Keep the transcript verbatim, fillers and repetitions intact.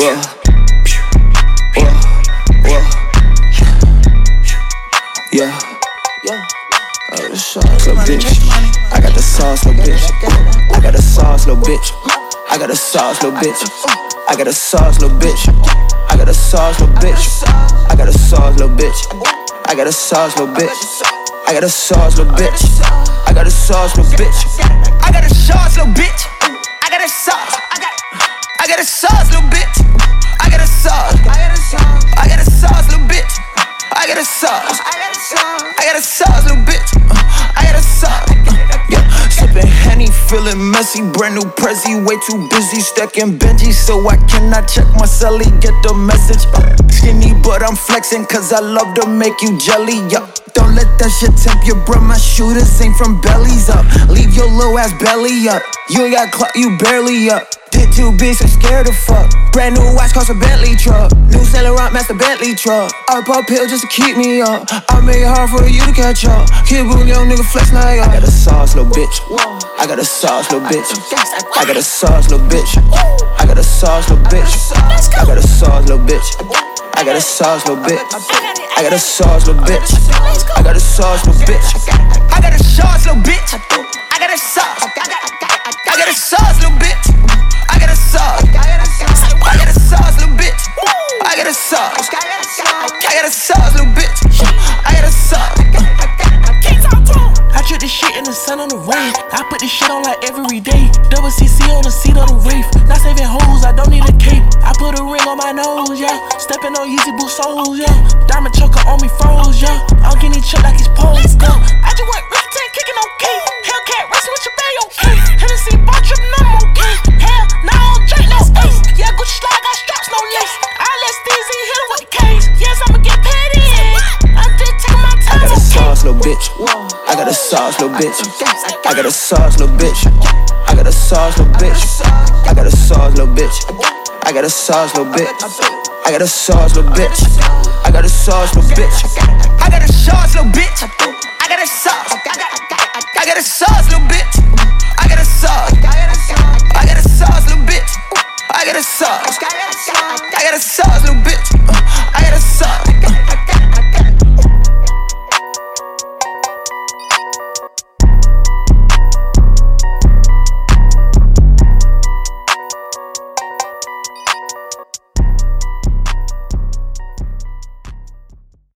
Whoa. Whoa. Whoa. Yeah. Yeah. I got the sauce, little bitch. I got the sauce, little bitch. I got the sauce, little bitch. I got the sauce, little bitch. I got the sauce, little bitch. I got the sauce, little bitch. I got the sauce, little bitch. I got the sauce, little bitch. I got the sauce, little bitch. I got the sauce, little bitch. I got the sauce, little bitch. I got the sauce. I got I got the sauce, little bitch. I got the sauce. I got the sauce. I got the sauce, little bitch. I got the sauce. I got the sauce. I got the sauce, little bitch. I got a sauce. Yeah, sipping Henny, feeling messy. Brand new Prezi, way too busy stacking Benji, so I cannot check my celly. Get the message. Uh, skinny, but I'm flexing, cause I love to make you jelly. Yeah. Don't let that shit tempt you, bro. My shooters ain't from bellies up. Leave your little ass belly up. You ain't got clout, you barely up. Did too big, so scared to fuck. Brand new watch cost a Bentley truck. New Saint Laurent, master Bentley truck. I pop pill just to keep me up. I make it hard for you to catch up. Kid boom, young nigga flex now, yo. I got a sauce, little bitch. I got a sauce, little bitch. I got a sauce, little bitch. I got a sauce, little bitch. I got a sauce, little bitch. I got a sauce, little bitch. I got a sauce, little bitch. I got a sauce, little bitch. I got a sauce, little bitch. I got a sauce. I got a sauce, little bitch. I got a sauce. I got a sauce, little bitch. I got a sauce. I got a sauce, little bitch. I got a sauce. I trip this shit in the sun on the rain. I put this shit on like every day. Double C C on the seat of the Wraith. Not saving hoes, I don't need a cape. I put a ring on my nose, yeah. Stepping on Yeezy boot soles, yeah. Diamond choker on me froze, yeah. I'm getting choked like it's pole. Let's go. I just went Rick ten kicking okay. Hellcat racing with your bay, okay. Hennessy bar tripping, I'm okay. Hell, now I don't drink no ace. Yeah, Gucci slide got straps, no lace. I let Steezy hit him with the case. Yes, I'ma get petty. I'm just taking my time. I got a sauce, little bitch. I got a sauce, little bitch. I got a sauce, little bitch. I got a sauce, little bitch. I got a sauce, little bitch. I got a sauce, little bitch. I got a sauce, little bitch. I got a sauce, little bitch. I got a sauce, little bitch. I got a sauce. I got a sauce.